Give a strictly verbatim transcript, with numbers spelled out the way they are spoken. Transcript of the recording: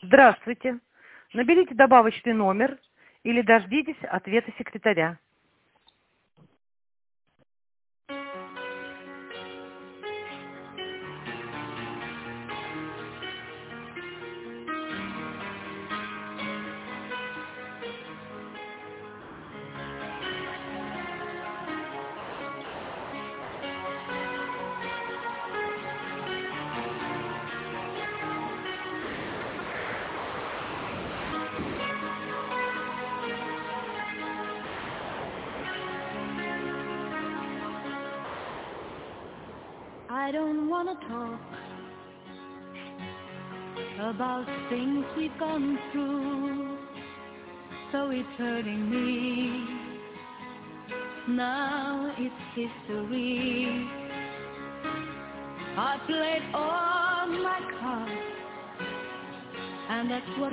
Здравствуйте. Наберите добавочный номер или дождитесь ответа секретаря. I don't wanna talk about things we've gone through, so it's hurting me. Now it's history. I played all my cards, and that's what